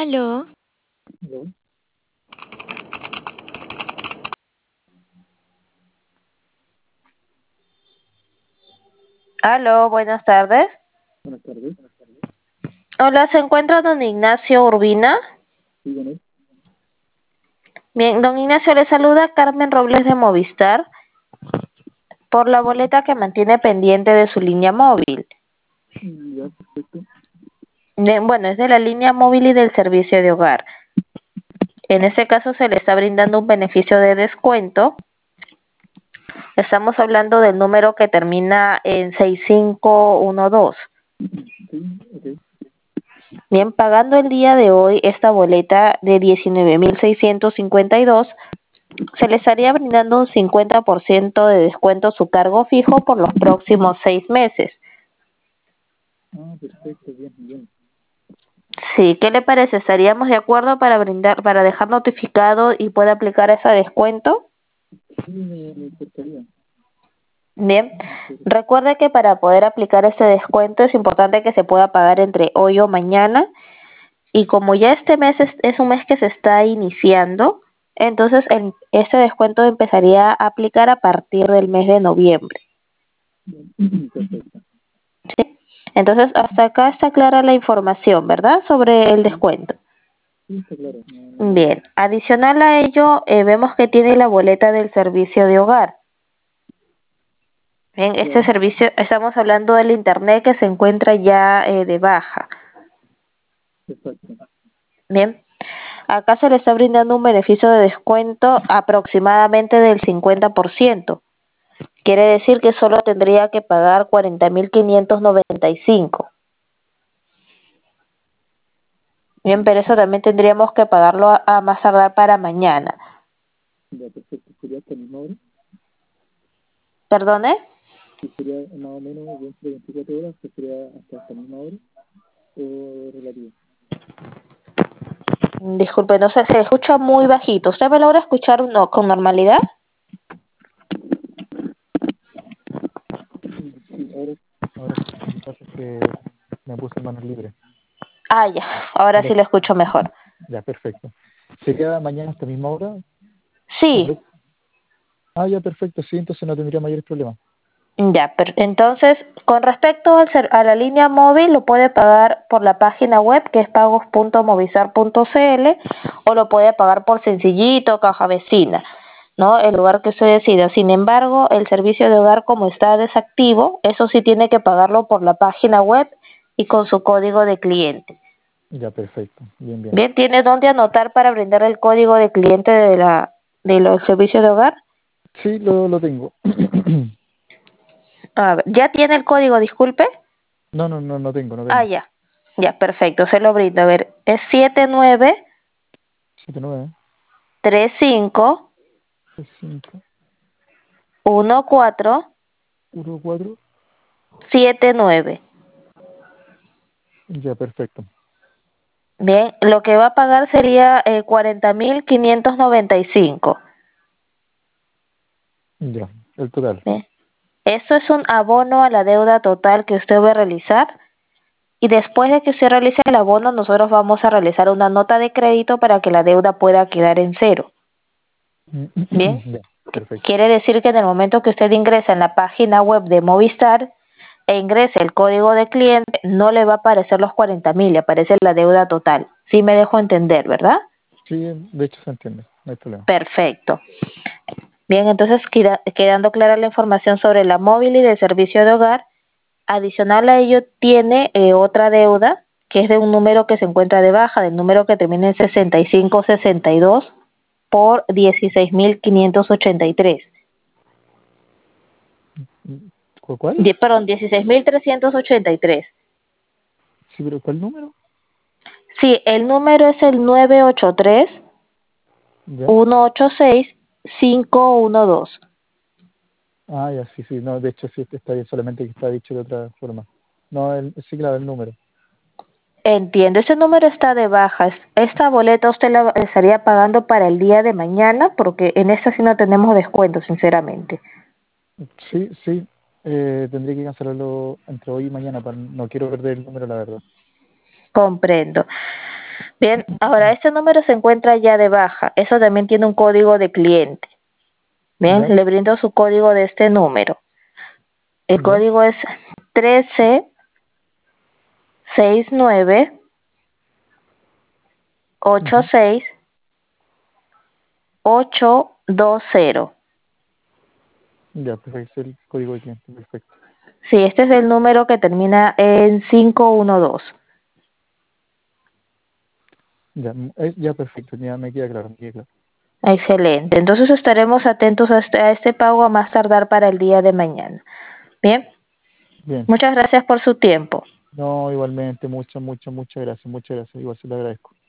Aló, Aló, Aló, buenas tardes. buenas tardes. Hola, ¿se encuentra don Ignacio Urbina? Sí, con él. Bien, don Ignacio, le saluda Carmen Robles de Movistar por la boleta que mantiene pendiente de su línea móvil. Ya, perfecto. Bueno, es de la línea móvil y del servicio de hogar. En este caso se le está brindando un beneficio de descuento. Estamos hablando del número que termina en 6512. Sí, ok. Bien, pagando el día de hoy esta boleta de 19.652, se le estaría brindando un 50% de descuento a su cargo fijo por los próximos 6 meses. Ah, perfecto, bien, bien. Sí, ¿qué le parece? ¿Estaríamos de acuerdo para dejar notificado y pueda aplicar ese descuento? Sí, me importaría. Bien, Pero, recuerde que para poder aplicar ese descuento es importante que se pueda pagar entre hoy o mañana, y como ya este mes es un mes que se está iniciando, entonces ese descuento empezaría a aplicar a partir del mes de noviembre. bien, perfecto. ¿Sí? Entonces, hasta acá está clara la información, ¿verdad? Sobre el Sí, descuento. sí, está claro, no hay duda. Bien, adicional a ello, vemos que tiene la boleta del servicio de hogar. Bien, este Ya, servicio, estamos hablando del internet que se encuentra ya de baja. exacto. Bien, acá se le está brindando un beneficio de descuento aproximadamente del 50%. Quiere decir que solo tendría que pagar 40.595. Bien, pero eso también tendríamos que pagarlo a más tardar para mañana. Ya, perfecto. ¿Sería hasta la misma hora? ¿Perdone? Si sería más o menos dentro de 24 horas, que sería hasta esta misma hora, o relativo. Disculpe, no sé, se escucha muy bajito. ¿Usted me logra escuchar con normalidad? Sí, ahora sí. Lo que pasa es que me puse en manos libres. Ah, ya, ahora Ahora sí lo escucho mejor. ya, perfecto. ¿Sería mañana a esta misma hora? Sí, ¿Correcto? Ah, ya, perfecto. Sí, entonces no tendría mayores problemas. ya, entonces, con respecto a la línea móvil, lo puede pagar por la página web que es pagos.movistar.cl, o lo puede pagar por Sencillito, Caja Vecina, ¿no? El lugar que usted decida. Sin embargo, el servicio de hogar, como está desactivo, eso sí tiene que pagarlo por la página web y con su código de cliente. Ya, perfecto. Bien, bien. Bien, ¿tiene dónde anotar para brindar el código de cliente de los servicios de hogar? Sí, lo tengo. A ver, ¿ya tiene el código, disculpe? No tengo, no Ah, tengo. ya. Ya, perfecto, se lo brindo. A ver, es 79 79, 35 65, 14 14. 79. Ya, perfecto. Bien, lo que va a pagar sería 40.595. Ya, el total. Bien. Eso es un abono a la deuda total que usted va a realizar. Y después de que se realice el abono, nosotros vamos a realizar una nota de crédito para que la deuda pueda quedar en cero. Bien, Ya, perfecto. quiere decir que en el momento que usted ingresa en la página web de Movistar e ingrese el código de cliente, no le va a aparecer los 40.000, le aparece la deuda total. Sí me dejo entender, ¿verdad? Sí, de hecho se entiende, no hay problema. Perfecto. Bien, entonces quedando clara la información sobre la móvil y del servicio de hogar, adicional a ello tiene otra deuda que es de un número que se encuentra de baja, del número que termina en 6562 por 16.583. ¿Cuál? Perdón, 16.383. Sí, pero ¿cuál número? Sí, el número es el 983 Ya. 186 512. Ah, ya, sí, sí, no, de hecho sí está bien, solamente que está dicho de otra forma. No, sí, claro, el número. Entiendo, ese número está de baja. Esta boleta usted la estaría pagando para el día de mañana, porque en esta sí no tenemos descuento, sinceramente. Sí, sí, tendría que cancelarlo entre hoy y mañana, no quiero perder el número, la verdad. Comprendo. Bien, ahora este número se encuentra ya de baja. Eso también tiene un código de cliente. Bien, ¿Ya? le brindo su código de este número. El ¿Ya? código es 1369 Ujú. 86 820. Ya, perfecto, es el código de cliente, perfecto. Sí, este es el número que termina en 512. Ya, ya perfecto, ya me queda claro, me queda claro. Excelente. Entonces estaremos atentos a este pago a más tardar para el día de mañana. Bien, Bien. muchas gracias por su tiempo. No, igualmente, muchas gracias, igual se lo agradezco.